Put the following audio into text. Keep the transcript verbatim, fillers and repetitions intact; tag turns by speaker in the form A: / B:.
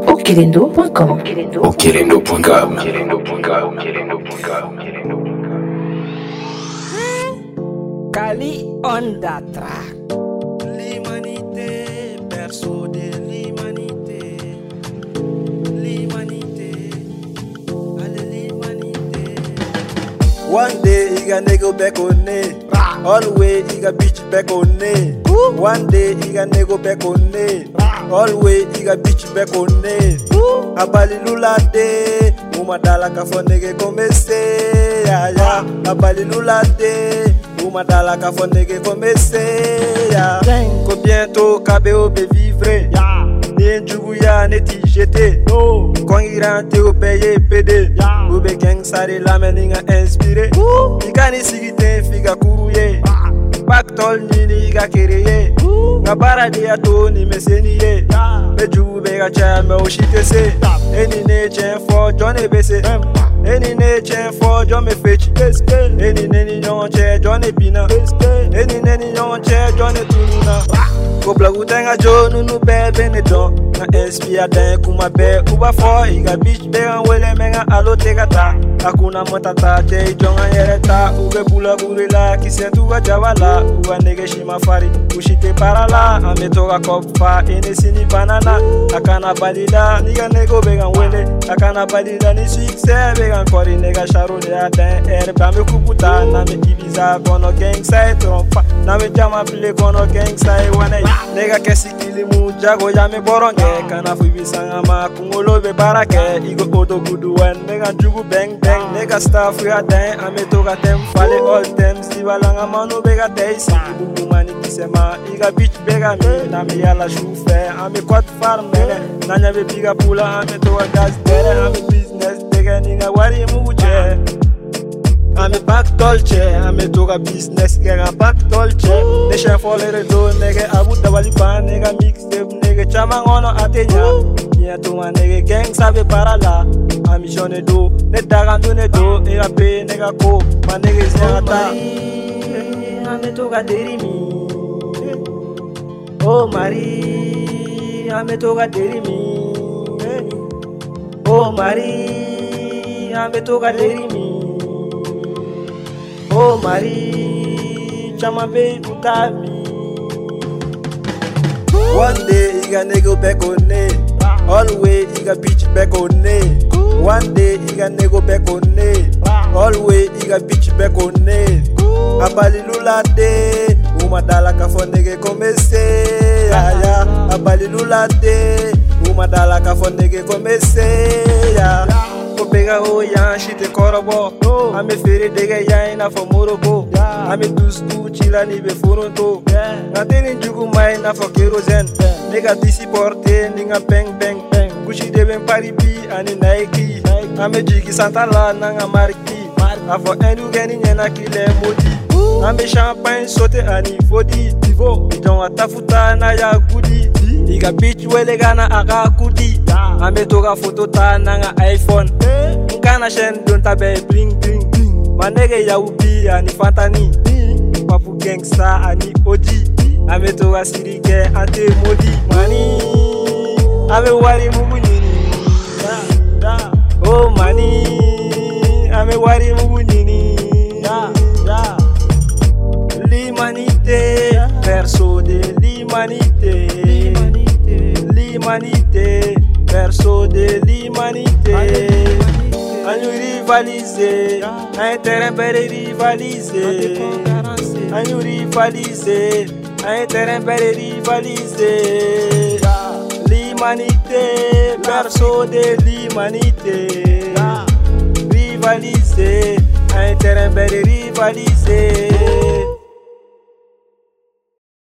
A: Okelendo point com.
B: Okelendo point com.
C: Kali on the track.
D: L'humanité, berceau de l'humanité. L'humanité, allez l'humanité. One day he got nigga back on it. Always he got bitch back on it. One day he got nigga back on it. Always he got bitch back on it. Abali lula de, uma dala ka fo nigga comece. Ya ya, abali lula de. Uma dala ka fo nege comece ya. Ko bientôt kabe obe vivre ya. Ne njugu ya ne ti jeté no. Kongirante o paye P D ya. Obe keng sare la meninga inspiré. Ikani sigite figa kuruye. Baktol nini iga kereye. Nga baradi ya to ni meseni ye. Me jugu bega cha me o shitese. Eni ne chen fo jone bese. Eni ne chen fo jone me fechi. Eni neni yon che jone bina. Eni neni yon che jone tununa. Ko blagu tenga jo nunu bebe ne don. Na espia den kuma be uba fo. Iga bitch be an wele menga alo tega ta. Akuna matata che jonga yereta. Ube bula burila kisentu wa jawala. Uba nege shima fari ushite parala. Ame toga kopfa ene sini banana. Akana balila niga nego began wele. Akana balila ni success began kori nega sharo de aden. Erba me kuputa na me ibiza kono gang side trompa. Na me jama bile kono gang side wane. Nega kesi kilimu jago ya me boronge. Kana fubi sangama kungolo be barake. Igo odo gudu wen nega jugu bang bang. Nega staff ya den ame toga tem fale all tem. Siwa langa manu bega days. Bubu mani kisema iga bitch bega me. Na me yala shufe ame kwat farm nene. Nanya be biga pula ame toga gas dere. Ame business bega ninga wari muche. Ame back dolce, ame toga business nega back dolce. Ne chef fole redo nega abu dabali pan nega mixtape nega chama ngono atenya. Nia tuma nega gang sabe para la. Ami jone do, ne daga do ne do, e a pe nega ko, ma nega zerata. Ame toga derimi. Oh Marie, ame toga derimi. Oh Marie, ame toga derimi. Oh Marie, chama be utami. One day he got nigga back on it. Always he got bitch back on it. One day he got nigga back on it. Always he got bitch back on it. Abali lula de, uma dala ka fo nigga comece. Ya ya, abali lula de, uma dala ka fo nigga comece ya. Ko pega o yan shite korobo. Ame fere dega ya ina fo moroko. Ame dustu chila ni be furonto. Na teni jugu mai na fo kerosene. Nega disi porte ninga bang bang bang. Gucci de ben paribi ani Nike. Ame jigi santala nanga marki. Afo enu geni nyena kile modi. Ame champagne sote ani fodi. Divo idon atafuta na ya gudi. Iga bitch wele gana aga kudi. Ame toga foto ta nanga iPhone. Nkana shen don tabe bling bling bling. Manege ya ubi ani fantani. Papu gangsta ani oji. Ame toga sirike ante modi. Mani ame wari mugu nini. Oh mani ame wari mugu nini. L'humanité, perso de l'humanité. L'humanité, perso de l'humanité. A nous rivaliser, un terrain pour rivaliser. A nous rivaliser, un terrain pour rivaliser. L'humanité, perso de l'humanité. Rivaliser, un terrain pour rivaliser.